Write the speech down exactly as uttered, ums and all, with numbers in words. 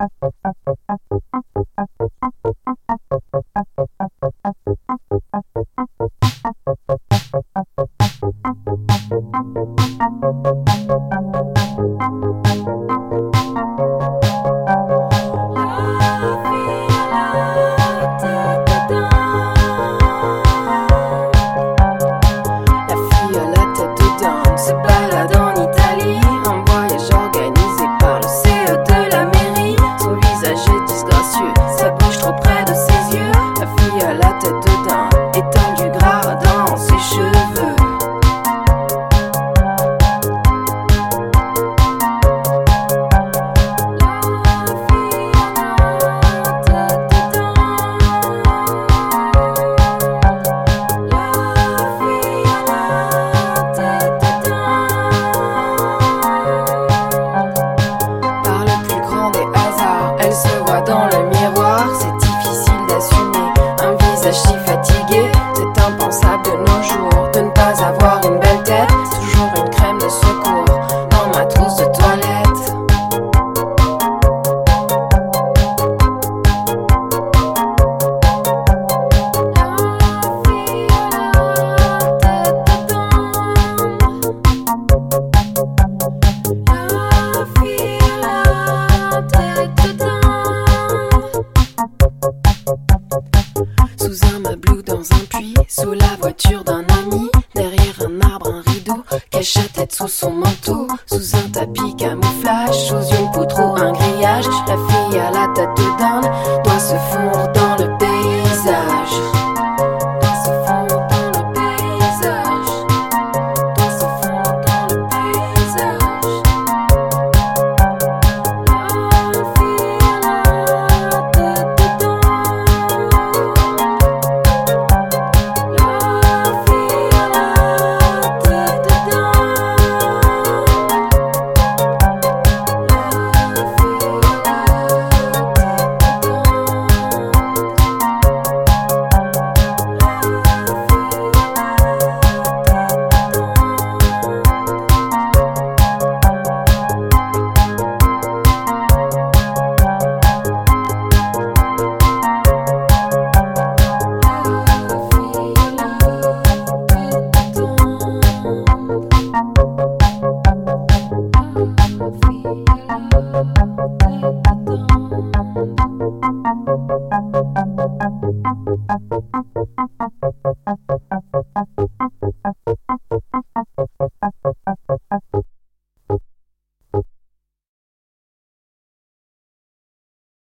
Si fatigué, c'est impensable de nos jours de ne pas avoir une belle tête, toujours une crème de secours dans ma trousse de toilette. La fille à la tête dedans. Sous un meuble dans un puits, sous la voiture d'un ami, derrière un arbre, un rideau, cache sa tête sous son manteau, sous un tapis camouflage, sous une poutre ou un grillage, la fille à la tête de dinde doit se fondre dans